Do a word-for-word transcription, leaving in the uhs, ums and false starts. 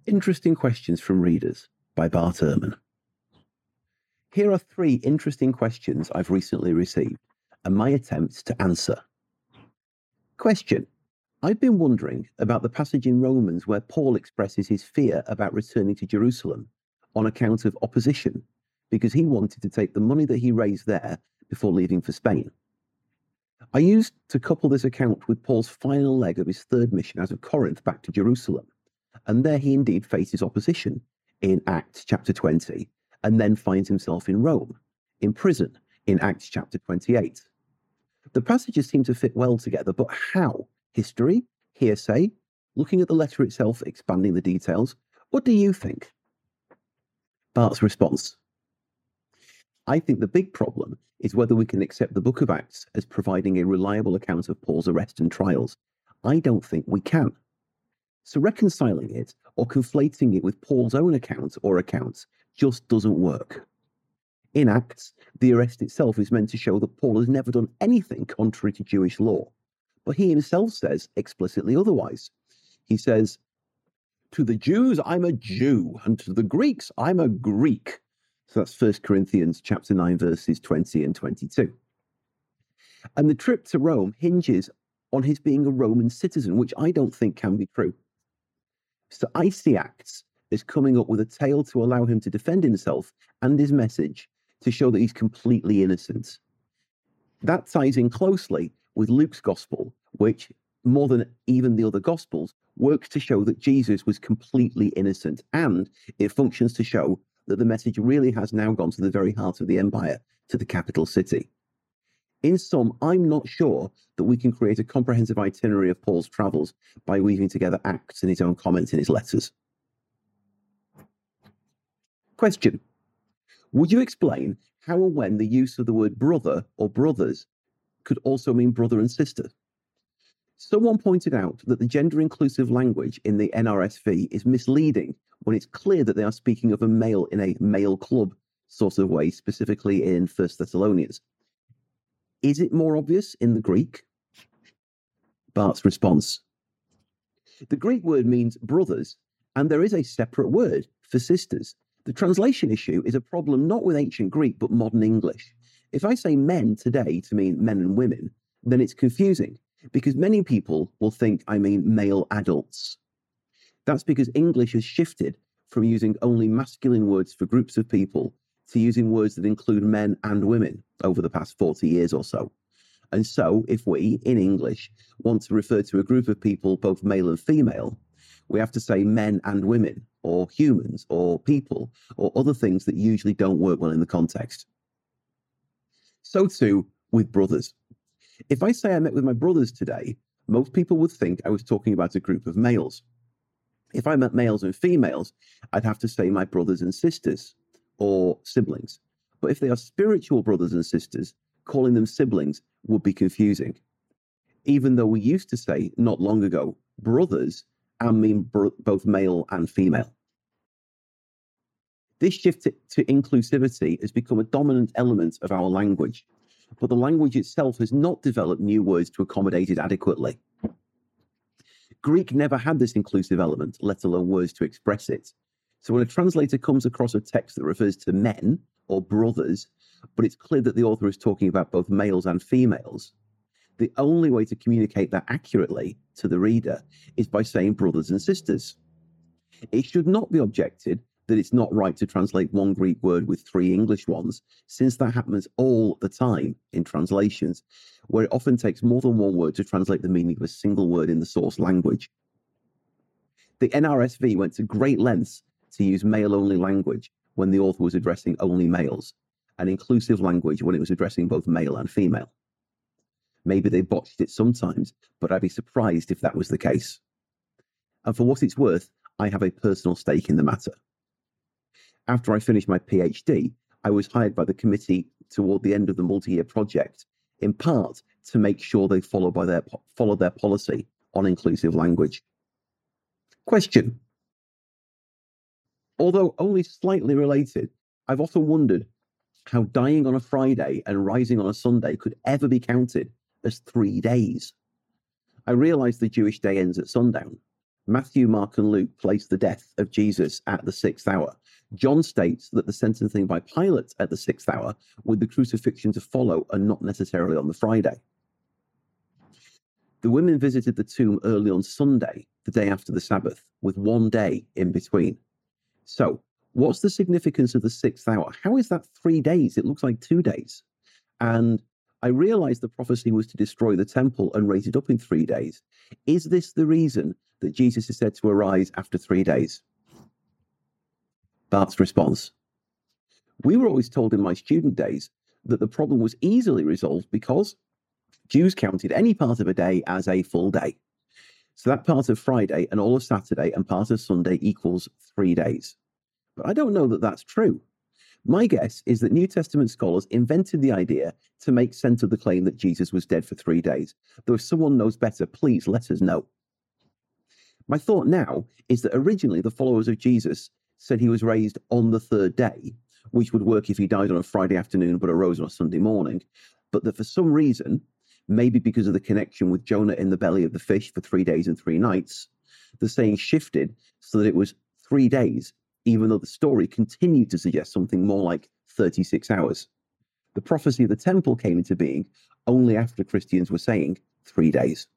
Interesting questions from readers by Bart Ehrman. Here are three interesting questions I've recently received and my attempts to answer. Question. I've been wondering about the passage in Romans where Paul expresses his fear about returning to Jerusalem on account of opposition because he wanted to take the money that he raised there before leaving for Spain. I used to couple this account with Paul's final leg of his third mission out of Corinth back to Jerusalem, and there he indeed faces opposition in Acts chapter twenty, and then finds himself in Rome, in prison, in Acts chapter twenty-eight. The passages seem to fit well together, but how? History? Hearsay? Looking at the letter itself, expanding the details? What do you think? Bart's response. I think the big problem is whether we can accept the book of Acts as providing a reliable account of Paul's arrest and trials. I don't think we can. So reconciling it or conflating it with Paul's own account or accounts just doesn't work. In Acts, the arrest itself is meant to show that Paul has never done anything contrary to Jewish law, but he himself says explicitly otherwise. He says, "To the Jews, I'm a Jew, and to the Greeks, I'm a Greek." So that's First Corinthians chapter nine, verses twenty and twenty-two. And the trip to Rome hinges on his being a Roman citizen, which I don't think can be true. So I see Acts as coming up with a tale to allow him to defend himself and his message to show that he's completely innocent. That ties in closely with Luke's gospel, which, more than even the other gospels, works to show that Jesus was completely innocent, and it functions to show that the message really has now gone to the very heart of the empire, to the capital city. In sum, I'm not sure that we can create a comprehensive itinerary of Paul's travels by weaving together Acts and his own comments in his letters. Question. Would you explain how and when the use of the word brother or brothers could also mean brother and sister? Someone pointed out that the gender-inclusive language in the N R S V is misleading when it's clear that they are speaking of a male in a male club sort of way, specifically in First Thessalonians. Is it more obvious in the Greek? Bart's response. The Greek word means brothers, and there is a separate word for sisters. The translation issue is a problem not with ancient Greek, but modern English. If I say men today to mean men and women, then it's confusing, because many people will think I mean male adults. That's because English has shifted from using only masculine words for groups of people to using words that include men and women over the past forty years or so. And so, if we, in English, want to refer to a group of people, both male and female, we have to say men and women, or humans, or people, or other things that usually don't work well in the context. So too with brothers. If I say I met with my brothers today, most people would think I was talking about a group of males. If I met males and females, I'd have to say my brothers and sisters, or siblings. But if they are spiritual brothers and sisters, calling them siblings would be confusing. Even though we used to say, not long ago, brothers and mean br- both male and female. This shift to, to inclusivity has become a dominant element of our language, but the language itself has not developed new words to accommodate it adequately. Greek never had this inclusive element, let alone words to express it. So when a translator comes across a text that refers to men or brothers, but it's clear that the author is talking about both males and females, the only way to communicate that accurately to the reader is by saying brothers and sisters. It should not be objected that it's not right to translate one Greek word with three English ones, since that happens all the time in translations, where it often takes more than one word to translate the meaning of a single word in the source language. The N R S V went to great lengths to use male-only language when the author was addressing only males, and inclusive language when it was addressing both male and female. Maybe they botched it sometimes, but I'd be surprised if that was the case. And for what it's worth, I have a personal stake in the matter. After I finished my PhD, I was hired by the committee toward the end of the multi-year project, in part to make sure they follow by their, follow their policy on inclusive language. Question. Although only slightly related, I've often wondered how dying on a Friday and rising on a Sunday could ever be counted as three days. I realize the Jewish day ends at sundown, Matthew, Mark, and Luke place the death of Jesus at the sixth hour. John states that the sentencing by Pilate at the sixth hour, with the crucifixion to follow, and not necessarily on the Friday. The women visited the tomb early on Sunday, the day after the Sabbath, with one day in between. So, what's the significance of the sixth hour? How is that three days? It looks like two days. And I realized the prophecy was to destroy the temple and raise it up in three days. Is this the reason that Jesus is said to arise after three days? Bart's response: we were always told in my student days that the problem was easily resolved because Jews counted any part of a day as a full day. So that part of Friday and all of Saturday and part of Sunday equals three days. But I don't know that that's true. My guess is that New Testament scholars invented the idea to make sense of the claim that Jesus was dead for three days. Though if someone knows better, please let us know. My thought now is that originally the followers of Jesus said he was raised on the third day, which would work if he died on a Friday afternoon but arose on a Sunday morning, but that for some reason, maybe because of the connection with Jonah in the belly of the fish for three days and three nights, the saying shifted so that it was three days, even though the story continued to suggest something more like thirty-six hours. The prophecy of the temple came into being only after Christians were saying three days.